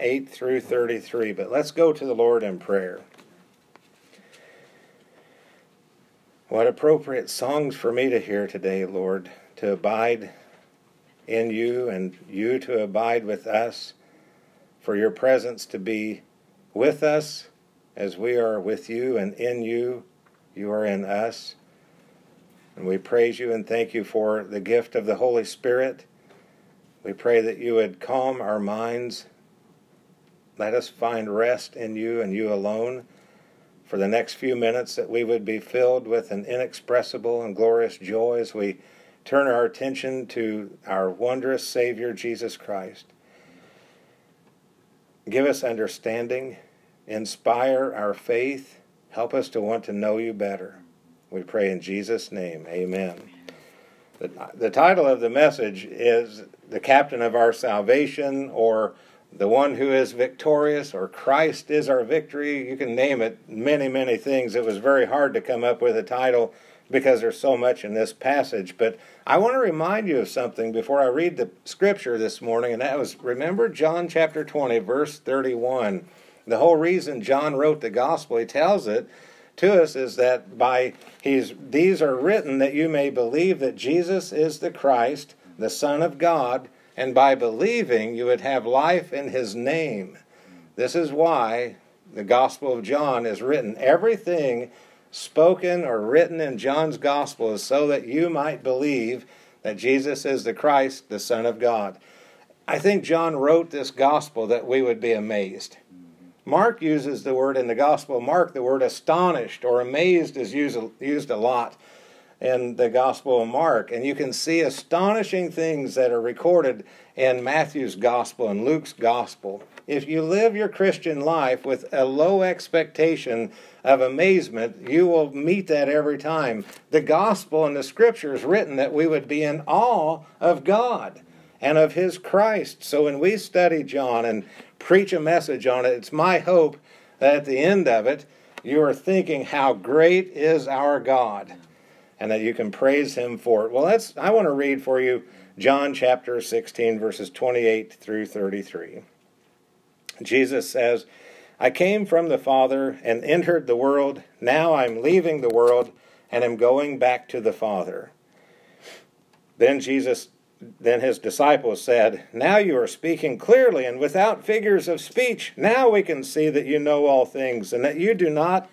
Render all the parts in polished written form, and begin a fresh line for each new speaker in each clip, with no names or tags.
8 through 33. But let's go to the Lord in prayer. What appropriate songs for me to hear today, Lord, to abide in you and you to abide with us, for your presence to be with us as we are with you, and in you, you are in us. And we praise you and thank you for the gift of the Holy Spirit. We pray that you would calm our minds. Let us find rest in you and you alone. For the next few minutes, that we would be filled with an inexpressible and glorious joy as we turn our attention to our wondrous Savior, Jesus Christ. Give us understanding, inspire our faith, help us to want to know you better. We pray in Jesus' name, amen. The title of the message is The Captain of Our Salvation, or The One Who is Victorious, or Christ is Our Victory. You can name it many, many things. It was very hard to come up with a title because there's so much in this passage. But I want to remind you of something before I read the scripture this morning, and that was, remember John chapter 20, verse 31. The whole reason John wrote the gospel, he tells it to us, is that these are written that you may believe that Jesus is the Christ, the Son of God, and by believing you would have life in his name. This is why the Gospel of John is written. Everything spoken or written in John's Gospel is so that you might believe that Jesus is the Christ, the Son of God. I think John wrote this Gospel that we would be amazed. Mark uses the word in the Gospel of Mark, the word astonished or amazed is used a lot in the Gospel of Mark. And you can see astonishing things that are recorded in Matthew's Gospel and Luke's Gospel. If you live your Christian life with a low expectation of amazement, you will meet that every time. The Gospel and the Scripture is written that we would be in awe of God and of his Christ. So when we study John and preach a message on it, it's my hope that at the end of it, you are thinking how great is our God, and that you can praise him for it. Well, I want to read for you John chapter 16, verses 28 through 33. Jesus says, I came from the Father and entered the world. Now I'm leaving the world and am going back to the Father. Then his disciples said, Now you are speaking clearly and without figures of speech. Now we can see that you know all things, and that you do not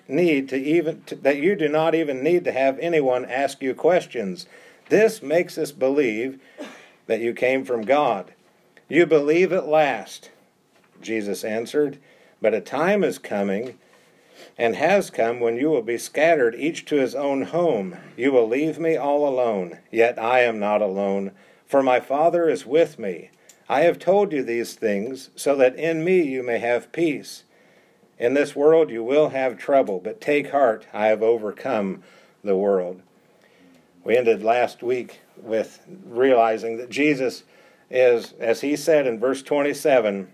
even need to have anyone ask you questions. This makes us believe that you came from God. You believe at last. Jesus answered, But a time is coming, and has come, when you will be scattered, each to his own home. You will leave me all alone, yet I am not alone, for my Father is with me. I have told you these things, so that in me you may have peace. In this world you will have trouble, but take heart, I have overcome the world. We ended last week with realizing that Jesus is, as he said in verse 27,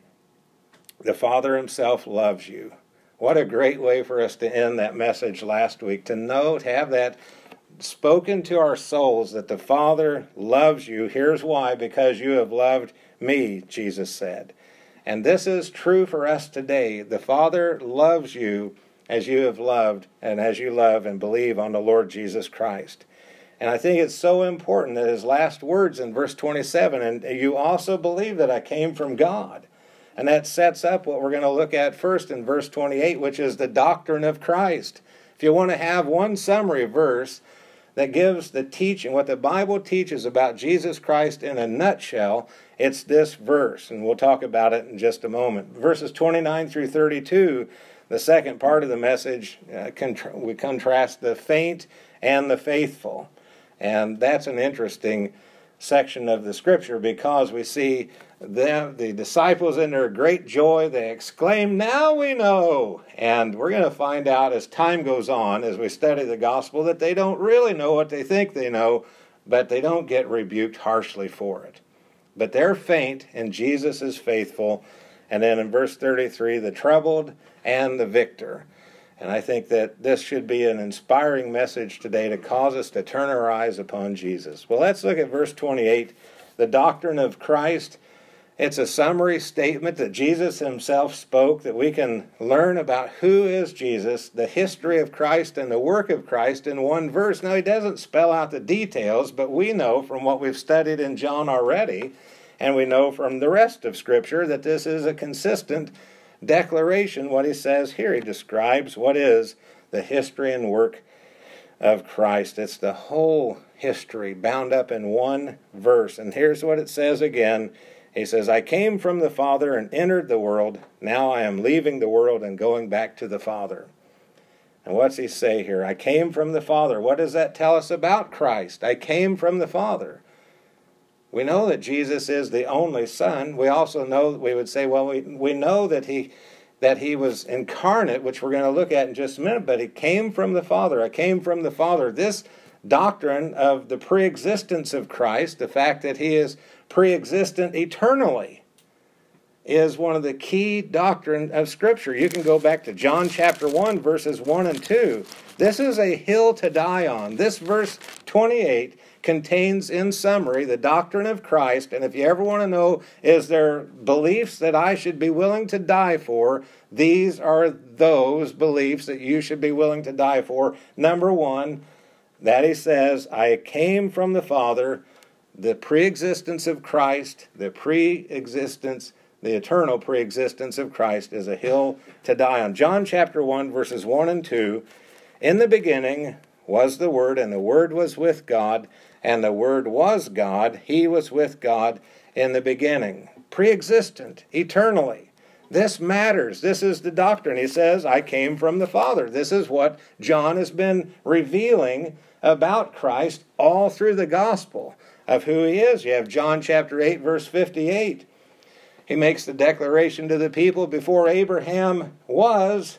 the Father himself loves you. What a great way for us to end that message last week, to have that spoken to our souls, that the Father loves you. Here's why: because you have loved me, Jesus said. And this is true for us today. The Father loves you as you have loved, and as you love and believe on the Lord Jesus Christ. And I think it's so important that his last words in verse 27, and you also believe that I came from God. And that sets up what we're going to look at first in verse 28, which is the doctrine of Christ. If you want to have one summary verse that gives the teaching, what the Bible teaches about Jesus Christ in a nutshell, it's this verse, and we'll talk about it in just a moment. Verses 29 through 32, the second part of the message, we contrast the faint and the faithful. And that's an interesting section of the Scripture, because we see the disciples in their great joy, they exclaim, now we know. And we're going to find out as time goes on, as we study the gospel, that they don't really know what they think they know, but they don't get rebuked harshly for it. But they're faint, and Jesus is faithful. And then in verse 33, the troubled and the victor. And I think that this should be an inspiring message today to cause us to turn our eyes upon Jesus. Well, let's look at verse 28, the doctrine of Christ. It's a summary statement that Jesus himself spoke, that we can learn about who is Jesus, the history of Christ and the work of Christ in one verse. Now, he doesn't spell out the details, but we know from what we've studied in John already, and we know from the rest of Scripture, that this is a consistent declaration, what he says here. He describes what is the history and work of Christ. It's the whole history bound up in one verse. And here's what it says again. He says, I came from the Father and entered the world. Now I am leaving the world and going back to the Father. And what's he say here? I came from the Father. What does that tell us about Christ? I came from the Father. We know that Jesus is the only Son. We also know, we would say, well, we know that he was incarnate, which we're going to look at in just a minute, but he came from the Father. I came from the Father. This doctrine of the preexistence of Christ, the fact that he is preexistent eternally, is one of the key doctrine of Scripture. You can go back to John chapter 1, verses 1 and 2. This is a hill to die on. This verse 28 contains, in summary, the doctrine of Christ. And if you ever want to know, is there beliefs that I should be willing to die for, these are those beliefs that you should be willing to die for. Number one, that he says, I came from the Father. The preexistence of Christ, the eternal preexistence of Christ is a hill to die on. John chapter 1, verses 1 and 2, in the beginning was the Word, and the Word was with God, and the Word was God. He was with God in the beginning. Preexistent, eternally. This matters. This is the doctrine. He says, I came from the Father. This is what John has been revealing about Christ all through the gospel of who he is. You have John chapter 8, verse 58. He makes the declaration to the people, before Abraham was,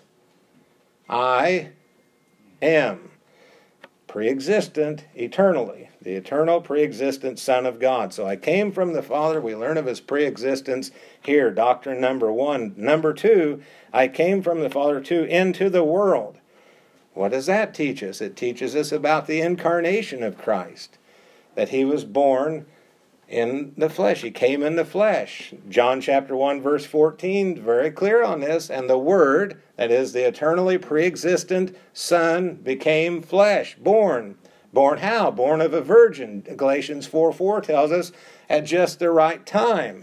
I am. Preexistent eternally. The eternal preexistent Son of God. So I came from the Father. We learn of his preexistence here. Doctrine number one. Number two, I came from the Father into the world. What does that teach us? It teaches us about the incarnation of Christ. That he was born in the flesh. He came in the flesh. John chapter 1, verse 14, very clear on this. And the Word, that is the eternally preexistent Son, became flesh, born. Born how? Born of a virgin. Galatians 4:4 tells us at just the right time.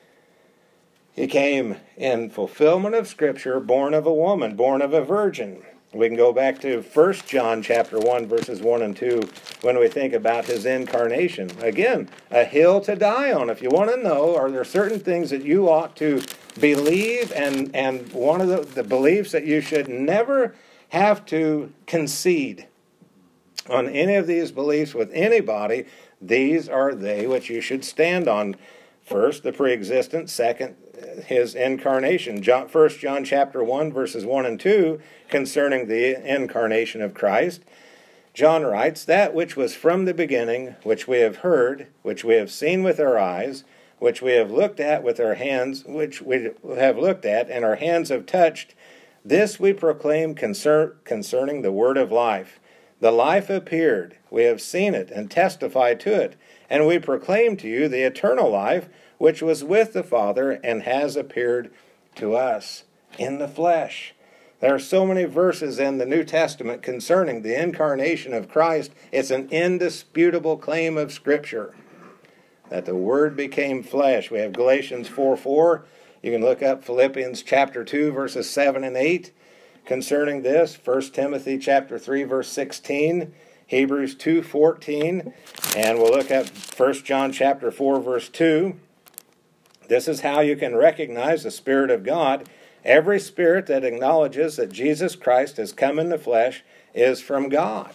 He came in fulfillment of Scripture, born of a woman, born of a virgin. We can go back to 1 John chapter 1, verses 1 and 2, when we think about his incarnation. Again, a hill to die on. If you want to know, are there certain things that you ought to believe, and one of the beliefs that you should never have to concede on any of these beliefs with anybody, these are they which you should stand on. First, the preexistence. Second, his incarnation. 1 John chapter 1, verses 1 and 2, concerning the incarnation of Christ. John writes, that which was from the beginning, which we have heard, which we have seen with our eyes, which we have looked at with our hands, which we have looked at and our hands have touched, this we proclaim concerning the word of life. The life appeared, we have seen it and testify to it, and we proclaim to you the eternal life, which was with the Father and has appeared to us in the flesh. There are so many verses in the New Testament concerning the incarnation of Christ. It's an indisputable claim of Scripture that the Word became flesh. We have Galatians 4:4. You can look up Philippians chapter 2, verses 7 and 8 concerning this. 1 Timothy chapter 3, verse 16. Hebrews 2:14. And we'll look at 1 John chapter 4, verse 2. This is how you can recognize the Spirit of God. Every spirit that acknowledges that Jesus Christ has come in the flesh is from God.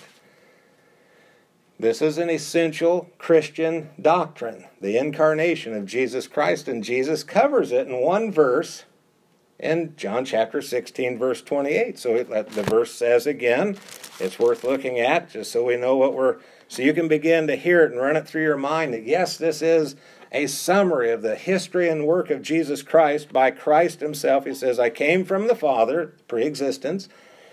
This is an essential Christian doctrine, the incarnation of Jesus Christ, and Jesus covers it in one verse in John chapter 16, verse 28. So the verse says again, it's worth looking at just so we know so you can begin to hear it and run it through your mind that yes, this is a summary of the history and work of Jesus Christ by Christ himself. He says, I came from the Father, pre-existence,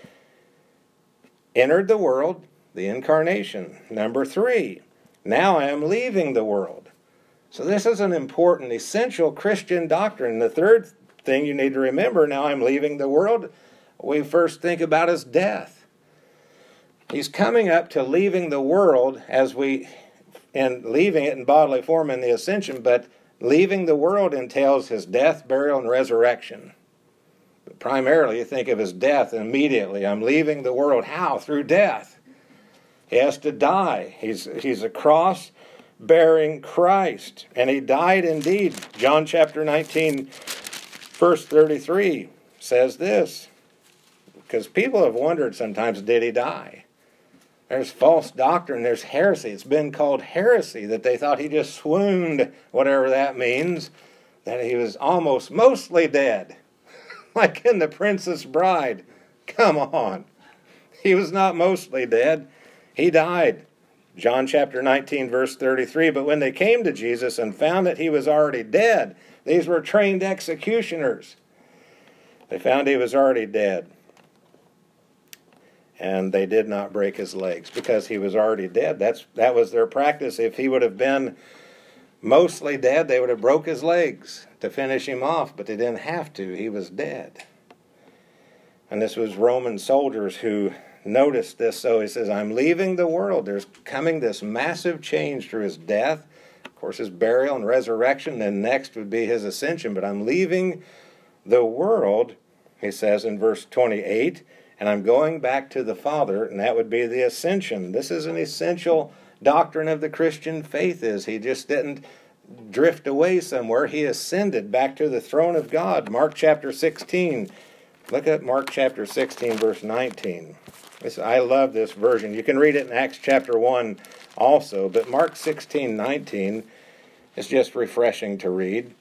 entered the world, the incarnation. Number 3, now I am leaving the world. So this is an important, essential Christian doctrine. The third thing you need to remember, now I'm leaving the world, we first think about is death. He's coming up to leaving the world and leaving it in bodily form in the ascension, but leaving the world entails his death, burial, and resurrection. But primarily, you think of his death, and immediately, I'm leaving the world. How? Through death. He has to die. He's a cross-bearing Christ, and he died indeed. John chapter 19, verse 33 says this, because people have wondered sometimes, did he die? There's false doctrine, there's heresy. It's been called heresy that they thought he just swooned, whatever that means, that he was mostly dead. Like in The Princess Bride. Come on. He was not mostly dead. He died. John chapter 19, verse 33. But when they came to Jesus and found that he was already dead, these were trained executioners. They found he was already dead. And they did not break his legs because he was already dead. That was their practice. If he would have been mostly dead, they would have broke his legs to finish him off, but they didn't have to. He was dead. And this was Roman soldiers who noticed this. So he says, I'm leaving the world. There's coming this massive change through his death, of course, his burial and resurrection. Then next would be his ascension. But I'm leaving the world, he says in verse 28, and I'm going back to the Father, and that would be the ascension. This is an essential doctrine of the Christian faith. He just didn't drift away somewhere. He ascended back to the throne of God. Mark chapter 16. Look at Mark chapter 16, verse 19. I love this version. You can read it in Acts chapter 1 also, but Mark 16, 19 is just refreshing to read.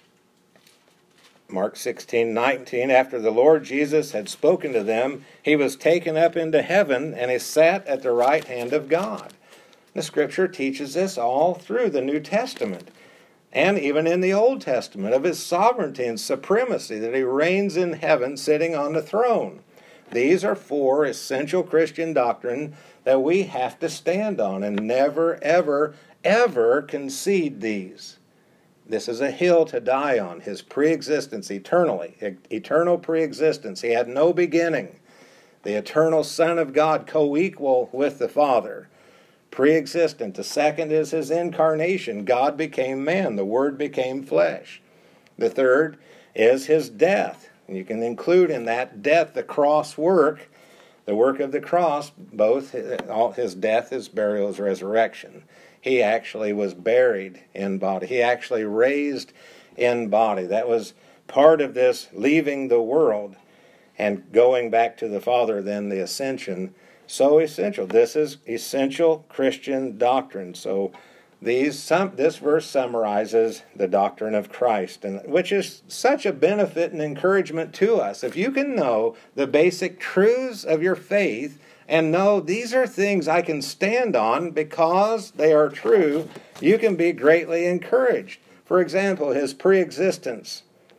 Mark 16, 19, after the Lord Jesus had spoken to them, he was taken up into heaven, and he sat at the right hand of God. The Scripture teaches this all through the New Testament, and even in the Old Testament, of his sovereignty and supremacy, that he reigns in heaven, sitting on the throne. These are four essential Christian doctrine that we have to stand on, and never, ever, ever concede these. This is a hill to die on. His preexistence eternal preexistence. He had no beginning. The eternal Son of God, co-equal with the Father. Preexistent. The second is his incarnation. God became man. The Word became flesh. The third is his death. And you can include in that death the cross work, the work of the cross, both his death, his burial, his resurrection. He actually was buried in body. He actually raised in body. That was part of this leaving the world and going back to the Father, then the ascension. So essential. This is essential Christian doctrine. So this verse summarizes the doctrine of Christ, which is such a benefit and encouragement to us. If you can know the basic truths of your faith, and know these are things I can stand on because they are true, you can be greatly encouraged. For example, his preexistence.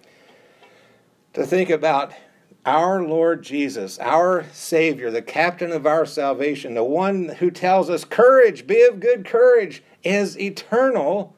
To think about our Lord Jesus, our Savior, the captain of our salvation, the one who tells us, courage, be of good courage, is eternal.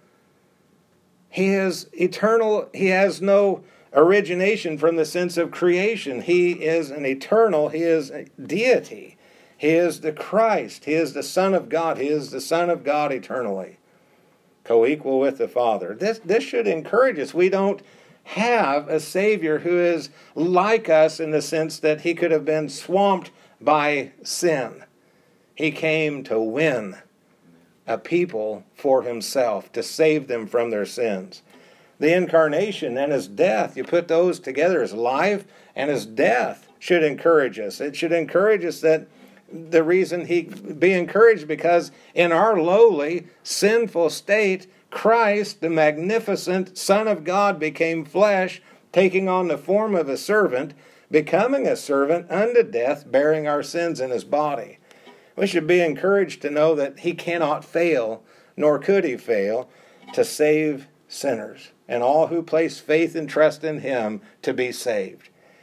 He is eternal. He has no origination from the sense of creation. He is an eternal, he is a deity. He is the Christ. He is the Son of God. He is the Son of God eternally, co-equal with the Father. This should encourage us. We don't have a Savior who is like us in the sense that he could have been swamped by sin. He came to win a people for himself, to save them from their sins. The incarnation and his death, you put those together, his life and his death should encourage us. It should encourage us that the reason he be encouraged because in our lowly, sinful state, Christ, the magnificent Son of God, became flesh, taking on the form of a servant, becoming a servant unto death, bearing our sins in his body. We should be encouraged to know that he cannot fail, nor could he fail, to save sinners, and all who place faith and trust in him to be saved.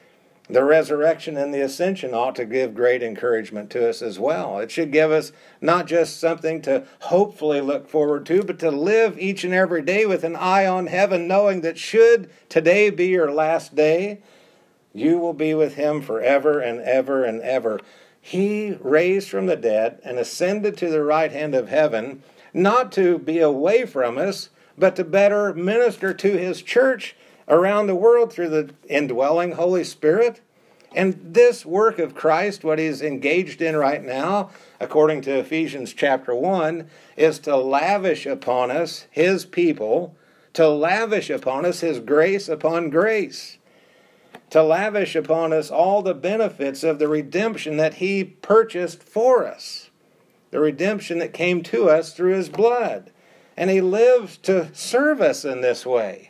The resurrection and the ascension ought to give great encouragement to us as well. It should give us not just something to hopefully look forward to, but to live each and every day with an eye on heaven, knowing that should today be your last day, you will be with him forever and ever and ever. He raised from the dead and ascended to the right hand of heaven, not to be away from us, but to better minister to his church around the world through the indwelling Holy Spirit. And this work of Christ, what he's engaged in right now, according to Ephesians chapter 1, is to lavish upon us, his people, to lavish upon us his grace upon grace, to lavish upon us all the benefits of the redemption that he purchased for us, the redemption that came to us through his blood. And he lives to serve us in this way.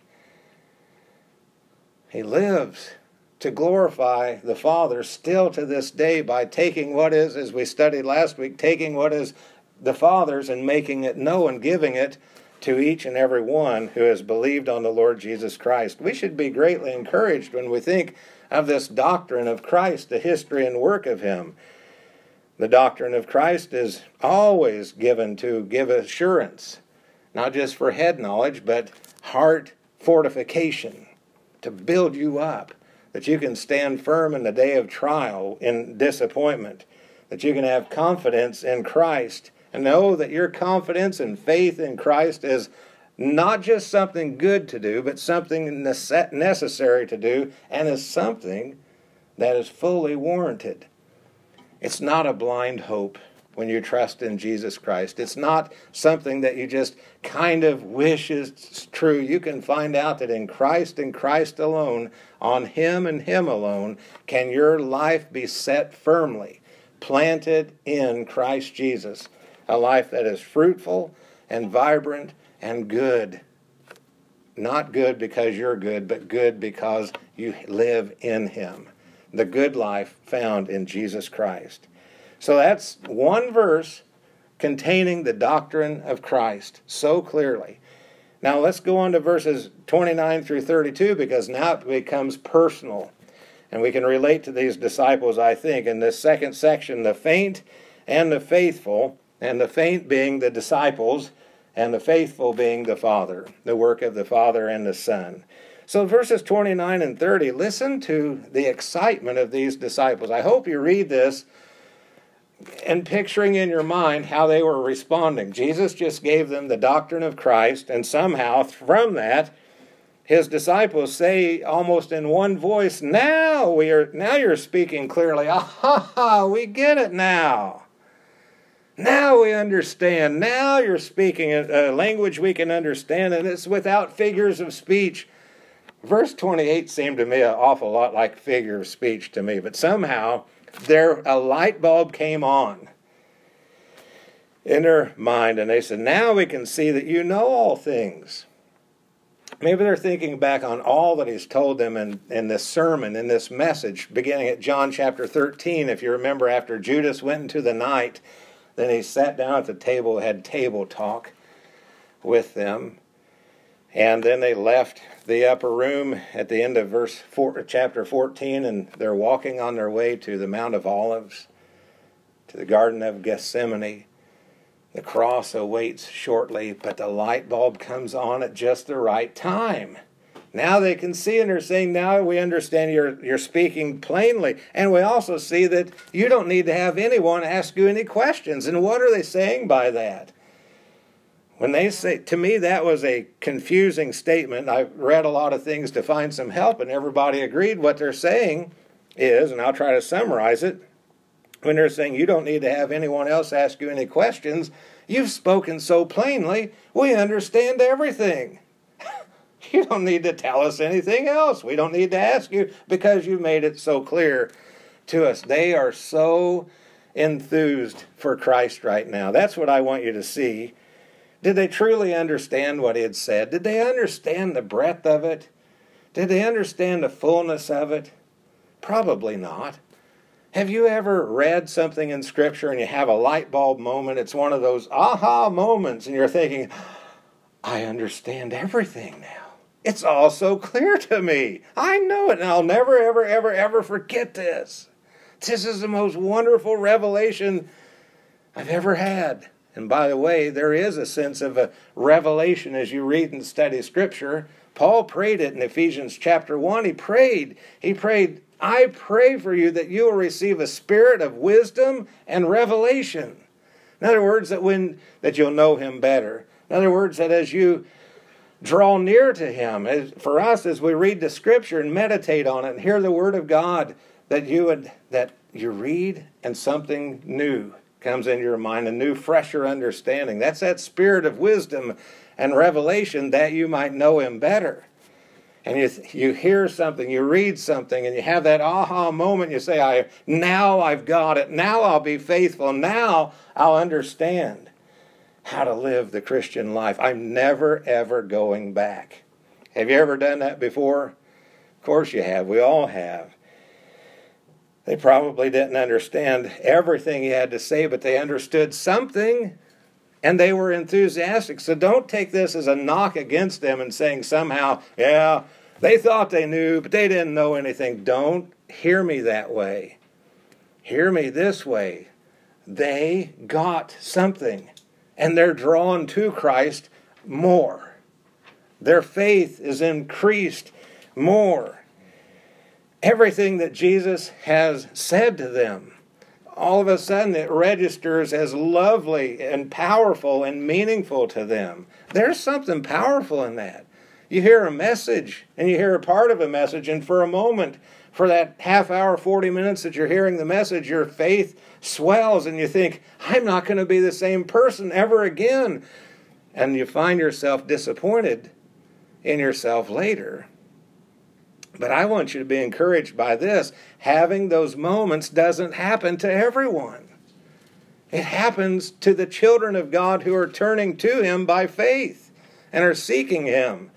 He lives to glorify the Father still to this day by taking what is, as we studied last week, taking what is the Father's and making it known, giving it to each and every one who has believed on the Lord Jesus Christ. We should be greatly encouraged when we think of this doctrine of Christ, the history and work of him. The doctrine of Christ is always given to give assurance, not just for head knowledge, but heart fortification, to build you up, that you can stand firm in the day of trial, in disappointment, that you can have confidence in Christ, and know that your confidence and faith in Christ is not just something good to do, but something necessary to do, and is something that is fully warranted. It's not a blind hope when you trust in Jesus Christ. It's not something that you just kind of wish is true. You can find out that in Christ and Christ alone, on him and him alone, can your life be set firmly, planted in Christ Jesus. A life that is fruitful and vibrant and good. Not good because you're good, but good because you live in him. The good life found in Jesus Christ. So that's one verse containing the doctrine of Christ so clearly. Now let's go on to verses 29 through 32, because now it becomes personal. And we can relate to these disciples, I think, in this second section, the faint and the faithful, and the faint being the disciples, and the faithful being the Father, the work of the Father and the Son. So verses 29 and 30, listen to the excitement of these disciples. I hope you read this and picturing in your mind how they were responding. Jesus just gave them the doctrine of Christ, and somehow from that, his disciples say almost in one voice, now you're speaking clearly. Ah, we get it now. Now we understand. Now you're speaking a language we can understand, and it's without figures of speech. Verse 28 seemed to me an awful lot like figure of speech to me, but somehow a light bulb came on in their mind, and they said, now we can see that you know all things. Maybe they're thinking back on all that he's told them in this sermon, in this message, beginning at John chapter 13. If you remember, after Judas went into the night, then he sat down at the table, had table talk with them. And then they left the upper room at the end of chapter 14, and they're walking on their way to the Mount of Olives, to the Garden of Gethsemane. The cross awaits shortly, but the light bulb comes on at just the right time. Now they can see, and they're saying, now we understand you're speaking plainly. And we also see that you don't need to have anyone ask you any questions. And what are they saying by that? When they say, to me, that was a confusing statement. I read a lot of things to find some help, and everybody agreed what they're saying is, and I'll try to summarize it, when they're saying you don't need to have anyone else ask you any questions, you've spoken so plainly, we understand everything. You don't need to tell us anything else. We don't need to ask you because you made it so clear to us. They are so enthused for Christ right now. That's what I want you to see. Did they truly understand what he had said? Did they understand the breadth of it? Did they understand the fullness of it? Probably not. Have you ever read something in Scripture and you have a light bulb moment? It's one of those aha moments, and you're thinking, I understand everything now. It's all so clear to me. I know it, and I'll never, ever, ever, ever forget this. This is the most wonderful revelation I've ever had. And by the way, there is a sense of a revelation as you read and study Scripture. Paul prayed it in Ephesians chapter 1. He prayed, I pray for you that you will receive a spirit of wisdom and revelation. In other words, that you'll know him better. In other words, that as you draw near to him, for us, as we read the Scripture and meditate on it and hear the Word of God, that you read and something new comes into your mind, a new, fresher understanding. That's that spirit of wisdom and revelation, that you might know him better. And you hear something, you read something, and you have that aha moment. You say, now I've got it. Now I'll be faithful. Now I'll understand how to live the Christian life. I'm never, ever going back. Have you ever done that before? Of course you have. We all have. They probably didn't understand everything he had to say, but they understood something, and they were enthusiastic. So don't take this as a knock against them and saying somehow, yeah, they thought they knew, but they didn't know anything. Don't hear me that way. Hear me this way. They got something, and they're drawn to Christ more. Their faith is increased more. Everything that Jesus has said to them, all of a sudden it registers as lovely and powerful and meaningful to them. There's something powerful in that. You hear a message, and you hear a part of a message, and for a moment, for that half hour, 40 minutes that you're hearing the message, your faith swells, and you think, I'm not going to be the same person ever again. And you find yourself disappointed in yourself later. But I want you to be encouraged by this. Having those moments doesn't happen to everyone. It happens to the children of God who are turning to him by faith and are seeking him.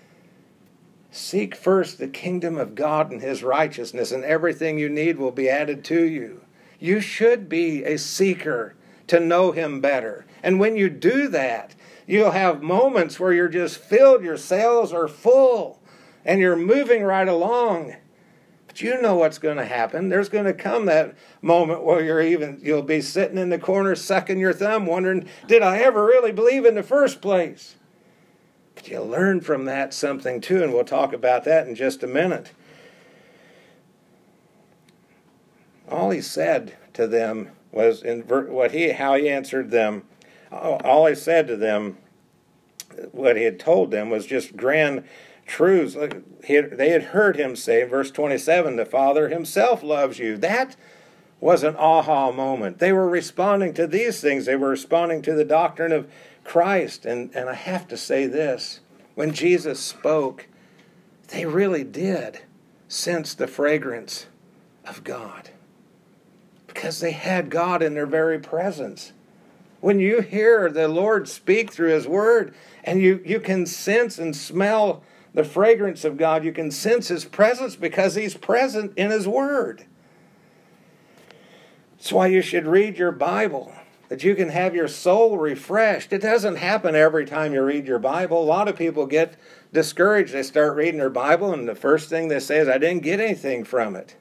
Seek first the kingdom of God and his righteousness, and everything you need will be added to you. You should be a seeker to know him better. And when you do that, you'll have moments where you're just filled, your sails are full, and you're moving right along. But you know what's going to happen. There's going to come that moment where you'll be sitting in the corner sucking your thumb wondering, did I ever really believe in the first place? But you learn from that something too, and we'll talk about that in just a minute. All he said to them was, how he answered them, all he said to them, what he had told them was just grand truths. They had heard him say in verse 27, the Father himself loves you. That was an aha moment. They were responding to these things. They were responding to the doctrine of Christ. And I have to say this. When Jesus spoke, they really did sense the fragrance of God, because they had God in their very presence. When you hear the Lord speak through his word, and you can sense and smell the fragrance of God, you can sense his presence because he's present in his word. That's why you should read your Bible, that you can have your soul refreshed. It doesn't happen every time you read your Bible. A lot of people get discouraged. They start reading their Bible, and the first thing they say is, I didn't get anything from it.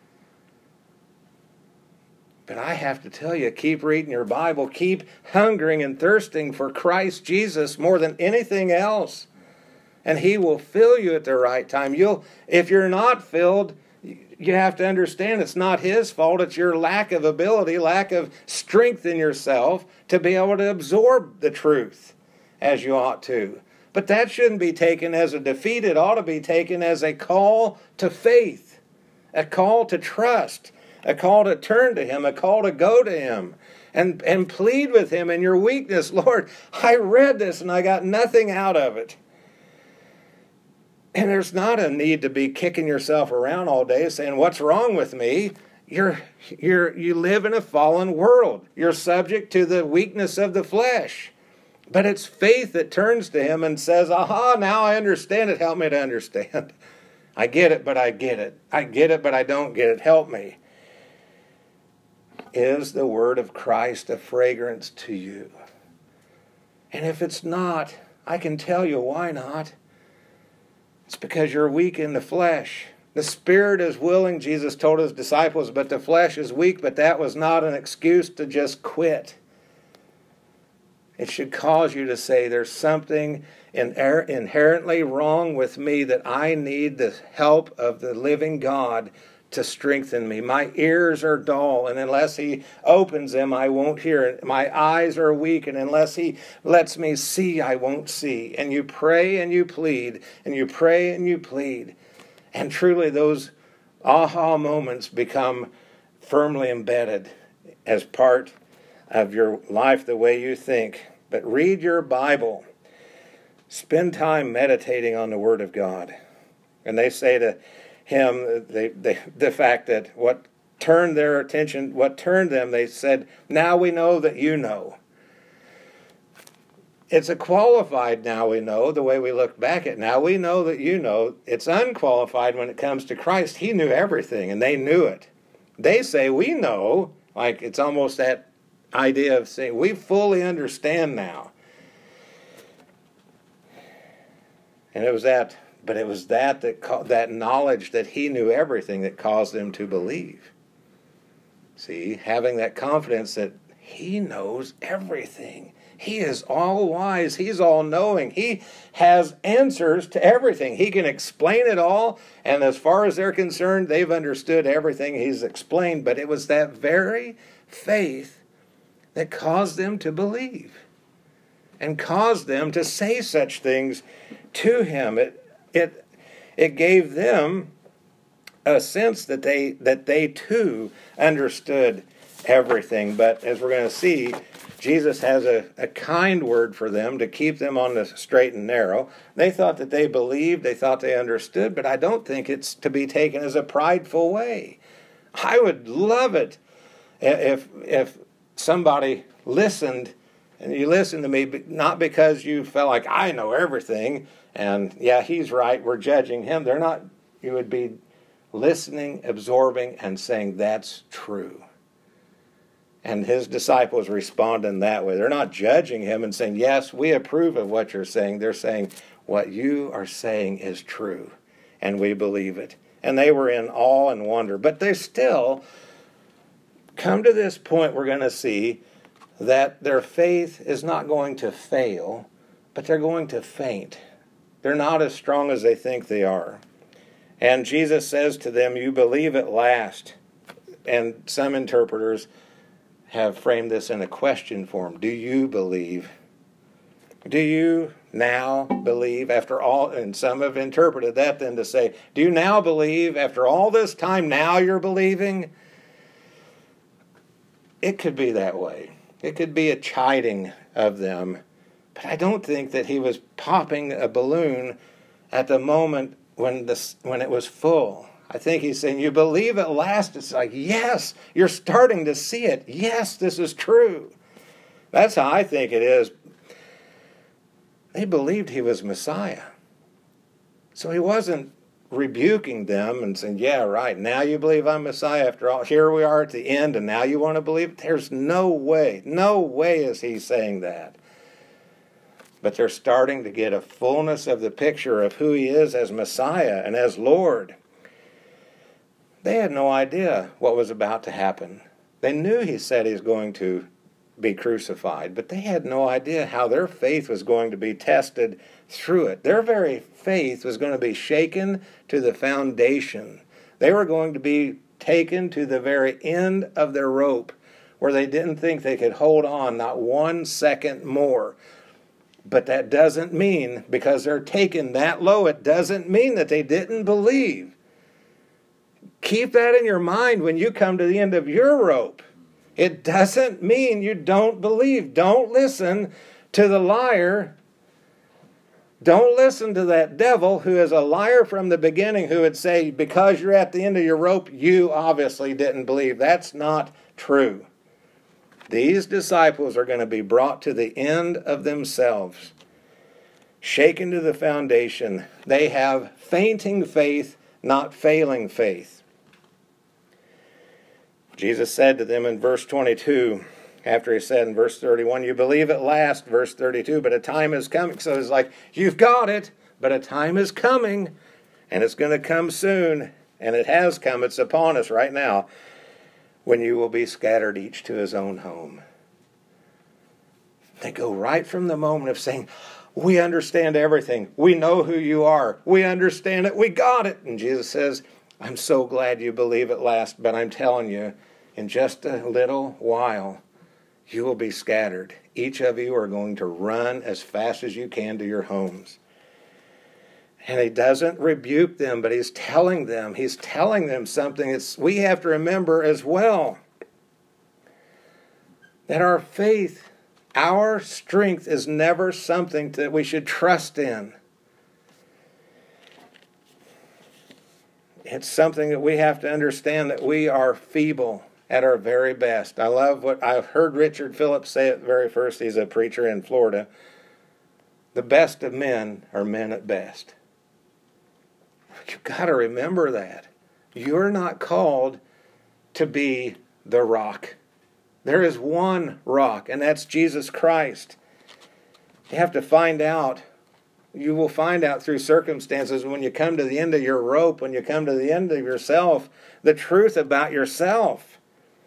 But I have to tell you, keep reading your Bible. Keep hungering and thirsting for Christ Jesus more than anything else. And he will fill you at the right time. If you're not filled, you have to understand it's not his fault. It's your lack of ability, lack of strength in yourself to be able to absorb the truth as you ought to. But that shouldn't be taken as a defeat. It ought to be taken as a call to faith, a call to trust, a call to turn to him, a call to go to him and plead with him in your weakness. Lord, I read this and I got nothing out of it. And there's not a need to be kicking yourself around all day saying, what's wrong with me? You live in a fallen world. You're subject to the weakness of the flesh. But it's faith that turns to him and says, aha, now I understand it. Help me to understand. I get it, but I get it. I get it, but I don't get it. Help me. Is the word of Christ a fragrance to you? And if it's not, I can tell you why not. It's because you're weak in the flesh. The spirit is willing, Jesus told his disciples, but the flesh is weak. But that was not an excuse to just quit. It should cause you to say, there's something inherently wrong with me that I need the help of the living God to strengthen me. My ears are dull, and unless he opens them, I won't hear. My eyes are weak, and unless he lets me see, I won't see. And you pray and you plead, and you pray and you plead. And truly those aha moments become firmly embedded as part of your life, the way you think. But read your Bible. Spend time meditating on the Word of God. And they say to him, the fact that what turned them, they said, now we know that you know. It's a qualified now we know, the way we look back at now we know that you know. It's unqualified when it comes to Christ. He knew everything, and they knew it. They say, we know, like it's almost that idea of saying, we fully understand now. And it was that knowledge that he knew everything that caused them to believe. See, having that confidence that he knows everything. He is all wise. He's all knowing. He has answers to everything. He can explain it all. And as far as they're concerned, they've understood everything he's explained. But it was that very faith that caused them to believe and caused them to say such things to him. It gave them a sense that they too understood everything. But as we're going to see, Jesus has a kind word for them to keep them on the straight and narrow. They thought that they believed, they thought they understood, but I don't think it's to be taken as a prideful way. I would love it if somebody listened, and you listened to me not because you felt like I know everything, and yeah, he's right, we're judging him. They're not. You would be listening, absorbing, and saying, that's true. And his disciples respond in that way. They're not judging him and saying, yes, we approve of what you're saying. They're saying, what you are saying is true, and we believe it. And they were in awe and wonder. But they still come to this point, we're going to see, that their faith is not going to fail, but they're going to faint. They're not as strong as they think they are. And Jesus says to them, you believe at last. And some interpreters have framed this in a question form. Do you believe? Do you now believe after all? And some have interpreted that then to say, do you now believe after all this time, now you're believing? It could be that way. It could be a chiding of them. But I don't think that he was popping a balloon at the moment when it was full. I think he's saying, you believe at last. It's like, yes, you're starting to see it. Yes, this is true. That's how I think it is. They believed he was Messiah. So he wasn't rebuking them and saying, yeah, right, now you believe I'm Messiah after all. Here we are at the end, and now you want to believe? There's no way is he saying that. But they're starting to get a fullness of the picture of who he is as Messiah and as Lord. They had no idea what was about to happen. They knew he said he was going to be crucified, but they had no idea how their faith was going to be tested through it. Their very faith was going to be shaken to the foundation. They were going to be taken to the very end of their rope, where they didn't think they could hold on not 1 second more. But that doesn't mean, because they're taken that low, it doesn't mean that they didn't believe. Keep that in your mind when you come to the end of your rope. It doesn't mean you don't believe. Don't listen to the liar. Don't listen to that devil who is a liar from the beginning, who would say, because you're at the end of your rope, you obviously didn't believe. That's not true. These disciples are going to be brought to the end of themselves, shaken to the foundation. They have fainting faith, not failing faith. Jesus said to them in verse 22, after he said in verse 31, you believe at last, verse 32, but a time is coming. So it's like, you've got it, but a time is coming, and it's going to come soon, and it has come. It's upon us right now, when you will be scattered each to his own home. They go right from the moment of saying, we understand everything. We know who you are. We understand it. We got it. And Jesus says, I'm so glad you believe at last, but I'm telling you, in just a little while, you will be scattered. Each of you are going to run as fast as you can to your homes. And he doesn't rebuke them, but he's telling them something that we have to remember as well. That our faith, our strength is never something that we should trust in. It's something that we have to understand, that we are feeble at our very best. I love what I've heard Richard Phillips say at the very first. He's a preacher in Florida. The best of men are men at best. You've got to remember that. You're not called to be the rock. There is one rock, and that's Jesus Christ. You have to find out. You will find out through circumstances, when you come to the end of your rope, when you come to the end of yourself, the truth about yourself.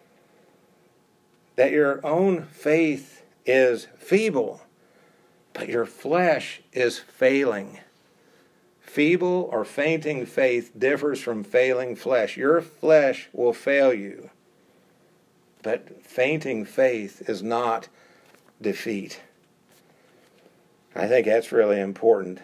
That your own faith is feeble, but your flesh is failing. Feeble or fainting faith differs from failing flesh. Your flesh will fail you, but fainting faith is not defeat. I think that's really important.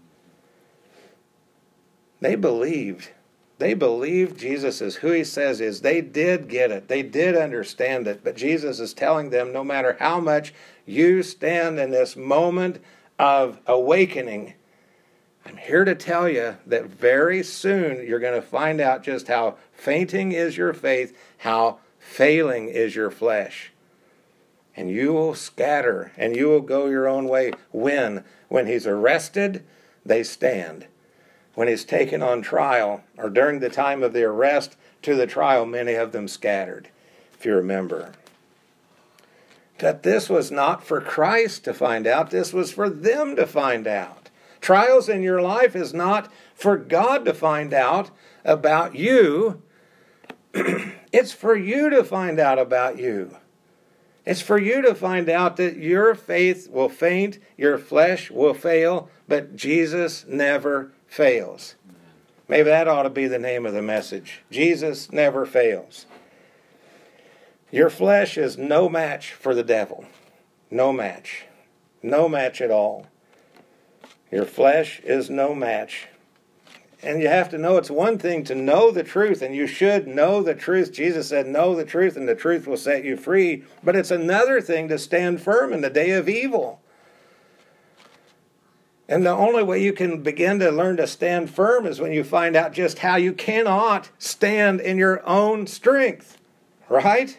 They believed. They believed Jesus is who he says he is. They did get it. They did understand it. But Jesus is telling them, no matter how much you stand in this moment of awakening, I'm here to tell you that very soon you're going to find out just how fainting is your faith, how failing is your flesh. And you will scatter, and you will go your own way. When he's arrested, they stand. When he's taken on trial, or during the time of the arrest to the trial, many of them scattered, if you remember. But this was not for Christ to find out. This was for them to find out. Trials in your life is not for God to find out about you. It's for you to find out about you. It's for you to find out that your faith will faint, your flesh will fail, but Jesus never fails. Maybe that ought to be the name of the message. Jesus never fails. Your flesh is no match for the devil. No match. No match at all. Your flesh is no match. And you have to know, it's one thing to know the truth, and you should know the truth. Jesus said, know the truth, and the truth will set you free. But it's another thing to stand firm in the day of evil. And the only way you can begin to learn to stand firm is when you find out just how you cannot stand in your own strength. Right?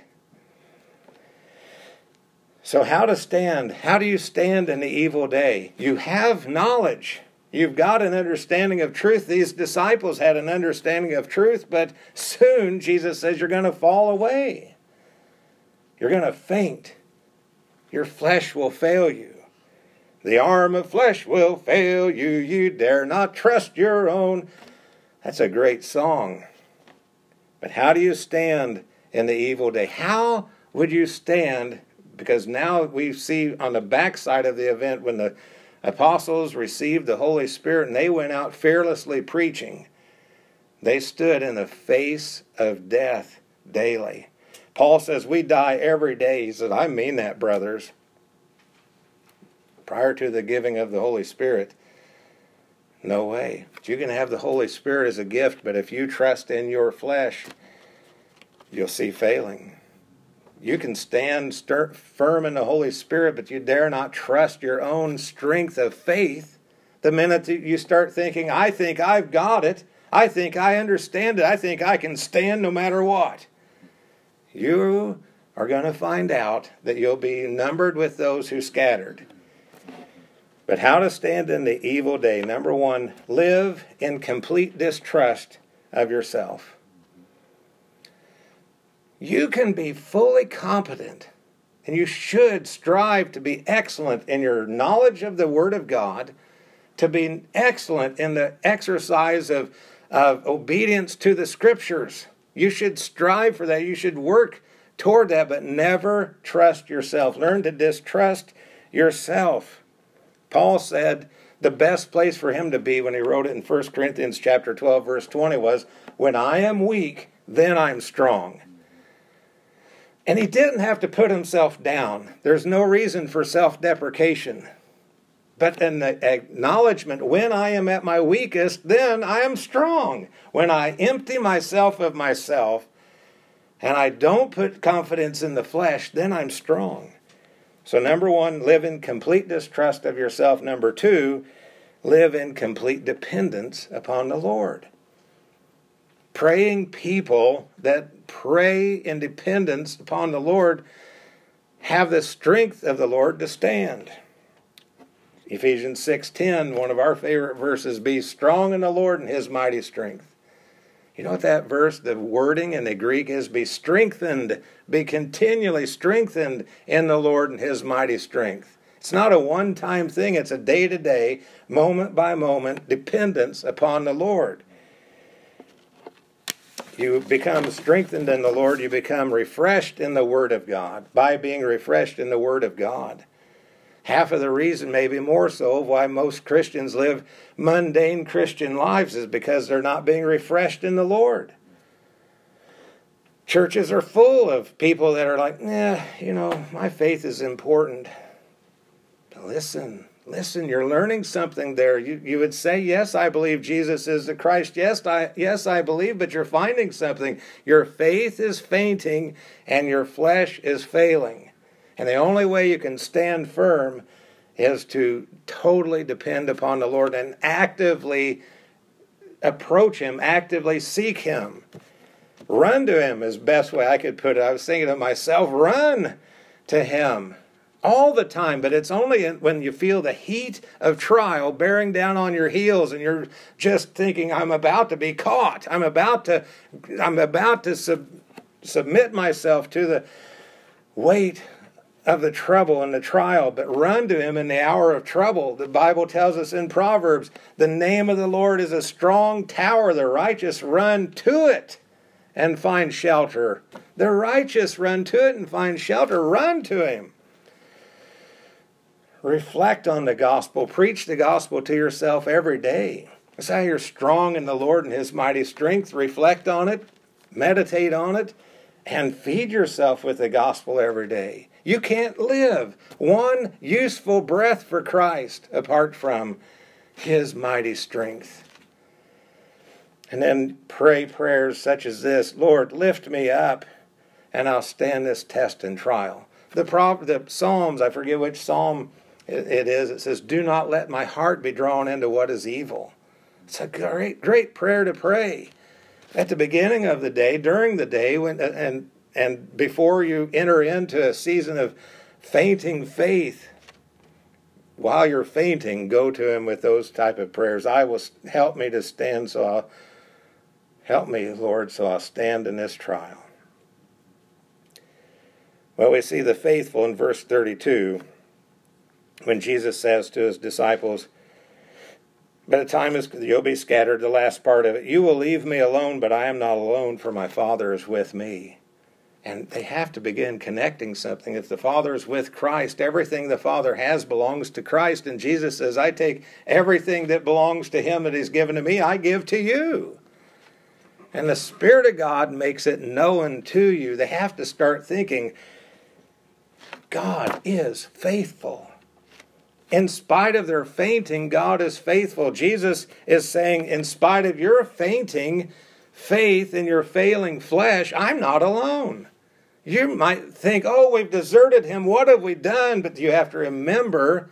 So how to stand? How do you stand in the evil day? You have knowledge. You've got an understanding of truth. These disciples had an understanding of truth, but soon Jesus says you're going to fall away. You're going to faint. Your flesh will fail you. The arm of flesh will fail you. You dare not trust your own. That's a great song. But how do you stand in the evil day? How would you stand? Because now we see on the backside of the event when the apostles received the Holy Spirit and they went out fearlessly preaching. They stood in the face of death daily. Paul says we die every day. He said, I mean that, brothers. Prior to the giving of the Holy Spirit, no way. You can have the Holy Spirit as a gift, but if you trust in your flesh, you'll see failing. You can stand firm in the Holy Spirit, but you dare not trust your own strength of faith. The minute you start thinking, I think I've got it, I think I understand it, I think I can stand no matter what, you are going to find out that you'll be numbered with those who scattered. But how to stand in the evil day? Number one, live in complete distrust of yourself. You can be fully competent, and you should strive to be excellent in your knowledge of the Word of God, to be excellent in the exercise of obedience to the Scriptures. You should strive for that. You should work toward that, but never trust yourself. Learn to distrust yourself. Paul said the best place for him to be when he wrote it in 1 Corinthians chapter 12, verse 20 was, when I am weak, then I'm strong. And he didn't have to put himself down. There's no reason for self-deprecation. But in the acknowledgement, when I am at my weakest, then I am strong. When I empty myself of myself, and I don't put confidence in the flesh, then I'm strong. So number one, live in complete distrust of yourself. Number two, live in complete dependence upon the Lord. Praying people that pray in dependence upon the Lord have the strength of the Lord to stand. Ephesians 6:10, one of our favorite verses, be strong in the Lord and his mighty strength. You know what that verse, the wording in the Greek is? Be strengthened, be continually strengthened in the Lord and his mighty strength. It's not a one-time thing. It's a day-to-day, moment-by-moment dependence upon the Lord. You become strengthened in the Lord. You become refreshed in the Word of God by being refreshed in the Word of God. Half of the reason, maybe more so, why most Christians live mundane Christian lives is because they're not being refreshed in the Lord. Churches are full of people that are like, my faith is important. But listen, you're learning something there. You would say, yes, I believe Jesus is the Christ. Yes, I believe, but you're finding something. Your faith is fainting and your flesh is failing. And the only way you can stand firm is to totally depend upon the Lord and actively approach him, actively seek him. Run to him is the best way I could put it. I was thinking to myself, run to him all the time, but it's only when you feel the heat of trial bearing down on your heels and you're just thinking, I'm about to be caught. I'm about to submit myself to the weight of the trouble and the trial, but run to him in the hour of trouble. The Bible tells us in Proverbs, the name of the Lord is a strong tower. The righteous run to it and find shelter. The righteous run to it and find shelter. Run to him. Reflect on the gospel. Preach the gospel to yourself every day. That's how you're strong in the Lord and his mighty strength. Reflect on it. Meditate on it. And feed yourself with the gospel every day. You can't live one useful breath for Christ apart from his mighty strength. And then pray prayers such as this: Lord, lift me up, and I'll stand this test and trial. The Psalms, I forget which Psalm it is, it says, do not let my heart be drawn into what is evil. It's a great, great prayer to pray at the beginning of the day, during the day, and before you enter into a season of fainting faith. While you're fainting, go to him with those type of prayers. Help me to stand, help me, Lord, so I'll stand in this trial. Well, we see the faithful in verse 32, when Jesus says to his disciples, by the time you'll be scattered, the last part of it, you will leave me alone, but I am not alone, for my Father is with me. And they have to begin connecting something. If the Father is with Christ, everything the Father has belongs to Christ. And Jesus says, I take everything that belongs to him that he's given to me, I give to you. And the Spirit of God makes it known to you. They have to start thinking, God is faithful. In spite of their fainting, God is faithful. Jesus is saying, in spite of your fainting faith in your failing flesh, I'm not alone. You might think, oh, we've deserted him. What have we done? But you have to remember,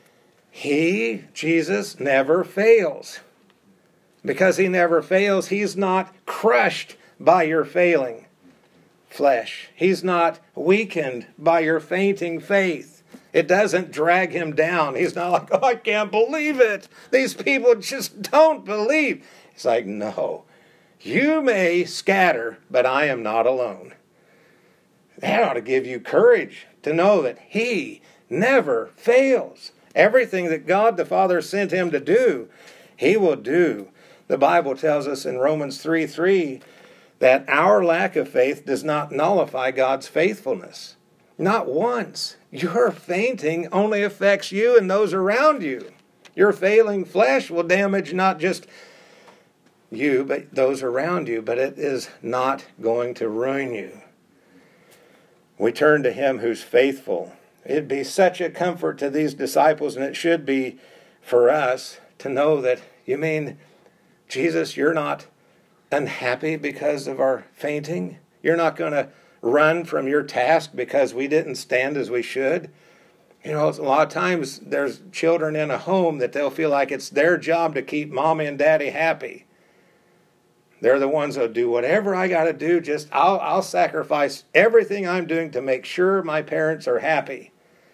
Jesus, never fails. Because he never fails, he's not crushed by your failing flesh. He's not weakened by your fainting faith. It doesn't drag him down. He's not like, oh, I can't believe it. These people just don't believe. He's like, no, you may scatter, but I am not alone. That ought to give you courage to know that he never fails. Everything that God the Father sent him to do, he will do. The Bible tells us in Romans 3:3 that our lack of faith does not nullify God's faithfulness. Not once. Your fainting only affects you and those around you. Your failing flesh will damage not just you, but those around you, but it is not going to ruin you. We turn to him who's faithful. It'd be such a comfort to these disciples, and it should be for us, to know that, you mean, Jesus, you're not unhappy because of our fainting? You're not going to run from your task because we didn't stand as we should? You know, a lot of times there's children in a home that they'll feel like it's their job to keep mommy and daddy happy. They're the ones that'll do whatever I got to do. Just I'll sacrifice everything I'm doing to make sure my parents are happy.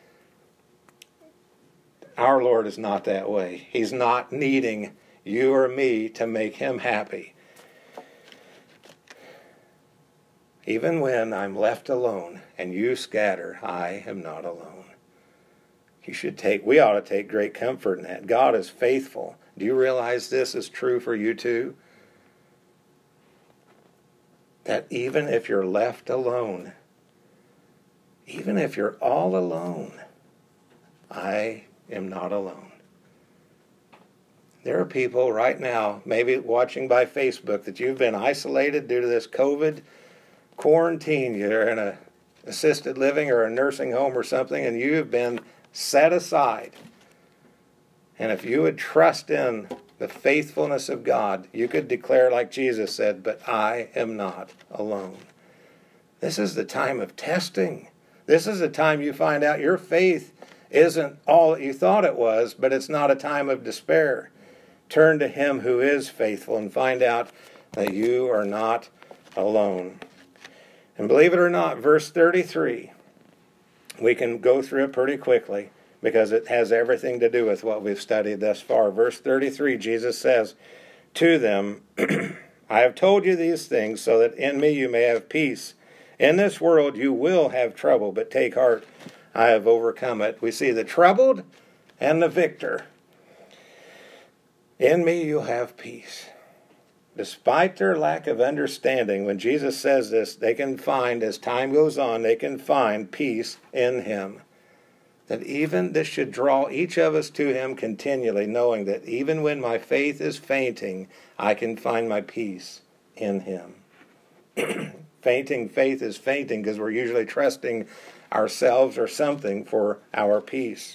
Our Lord is not that way. He's not needing you or me to make him happy. Even when I'm left alone and you scatter, I am not alone. We ought to take great comfort in that. God is faithful. Do you realize this is true for you too? That even if you're left alone, even if you're all alone, I am not alone. There are people right now, maybe watching by Facebook, that you've been isolated due to this COVID quarantine. You're in an assisted living or a nursing home or something, and you've been set aside. And if you would trust in the faithfulness of God, you could declare like Jesus said, but I am not alone. This is the time of testing. This is the time you find out your faith isn't all that you thought it was, but it's not a time of despair. Turn to him who is faithful and find out that you are not alone. And believe it or not, verse 33, we can go through it pretty quickly because it has everything to do with what we've studied thus far. Verse 33, Jesus says to them, I have told you these things so that in me you may have peace. In this world you will have trouble, but take heart, I have overcome it. We see the troubled and the victor. In me you'll have peace. Despite their lack of understanding, when Jesus says this, they can find, as time goes on, they can find peace in him. That even this should draw each of us to him continually, knowing that even when my faith is fainting, I can find my peace in him. Faith is fainting because we're usually trusting ourselves or something for our peace.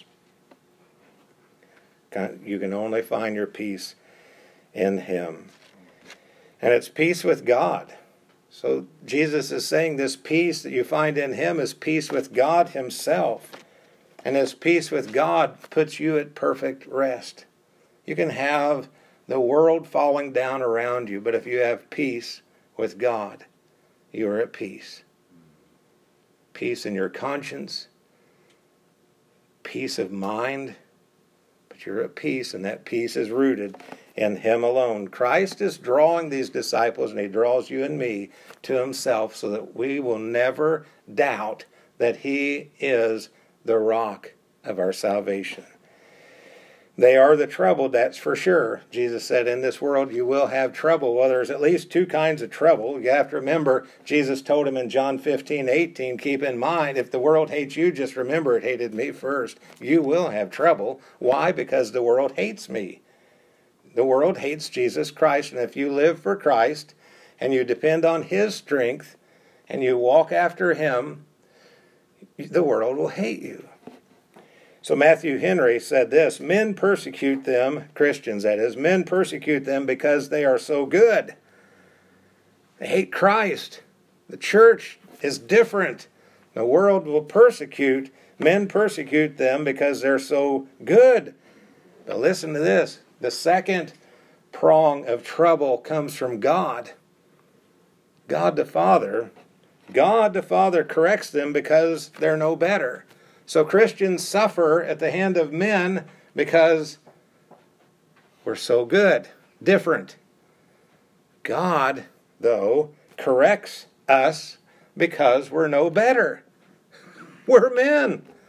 You can only find your peace in him. And it's peace with God. So Jesus is saying this peace that you find in him is peace with God himself. And this peace with God puts you at perfect rest. You can have the world falling down around you, but if you have peace with God, you are at peace. Peace in your conscience, peace of mind, but you're at peace, and that peace is rooted in him alone. Christ is drawing these disciples, and he draws you and me to himself so that we will never doubt that he is the rock of our salvation. They are the troubled, that's for sure. Jesus said, in this world you will have trouble. Well, there's at least two kinds of trouble. You have to remember, Jesus told him in John 15:18, keep in mind, if the world hates you, just remember it hated me first. You will have trouble. Why? Because the world hates me. The world hates Jesus Christ, and if you live for Christ, and you depend on his strength, and you walk after him, the world will hate you. So Matthew Henry said this, men persecute them, Christians that is, men persecute them because they are so good. They hate Christ. The church is different. The world will persecute, men persecute them because they're so good. But listen to this, the second prong of trouble comes from God. God the Father corrects them because they're no better. So Christians suffer at the hand of men because we're so good, different. God, though, corrects us because we're no better. We're men.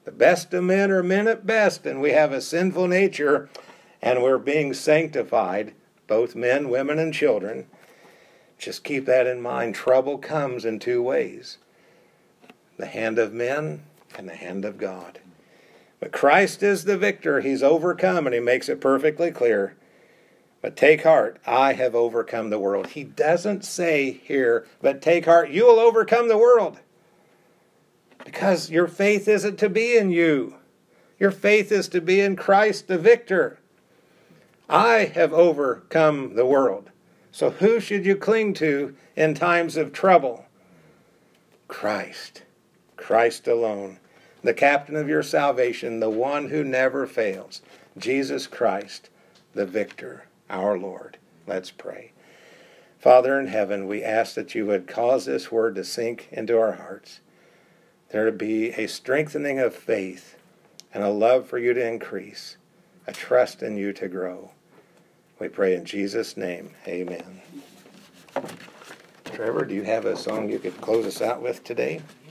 The best of men are men at best, and we have a sinful nature, and we're being sanctified, both men, women, and children. Just keep that in mind. Trouble comes in two ways: the hand of men and the hand of God. But Christ is the victor. He's overcome, and he makes it perfectly clear. But take heart, I have overcome the world. He doesn't say here, but take heart, you will overcome the world. Because your faith isn't to be in you. Your faith is to be in Christ the victor. I have overcome the world. So who should you cling to in times of trouble? Christ. Christ alone. The captain of your salvation, the one who never fails. Jesus Christ, the victor, our Lord. Let's pray. Father in heaven, we ask that you would cause this word to sink into our hearts. There to be a strengthening of faith and a love for you to increase, a trust in you to grow. We pray in Jesus' name. Amen. Trevor, do you have a song you could close us out with today?